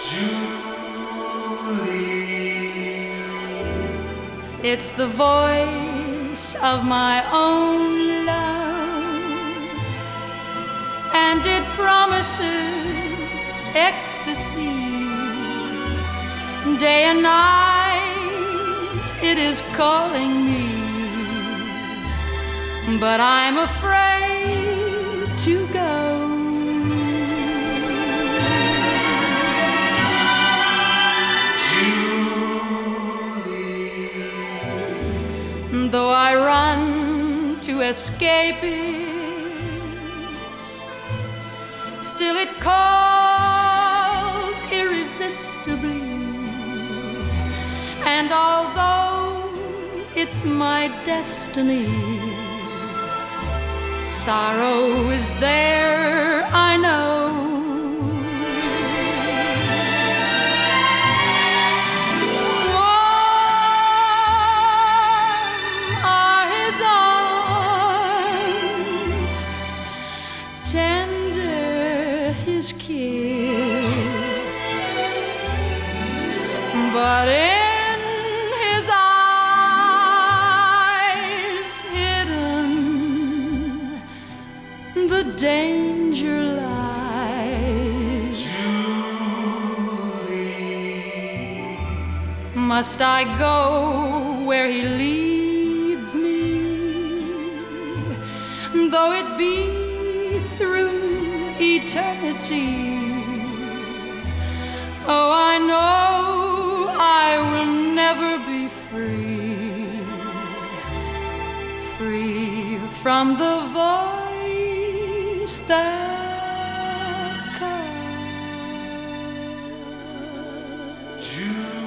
Julie. It's the voice of my own love, and it promises ecstasy. Day and night it is calling me, but I'm afraid to go. Though I run to escape it, still it calls irresistibly. And although it's my destiny, sorrow is there, I know. Tender his kiss, but in his eyes hidden the danger lies. Julie. Must I go where he leads me, though it be through eternity? Oh, I know I will never be free, free from the voice that calls.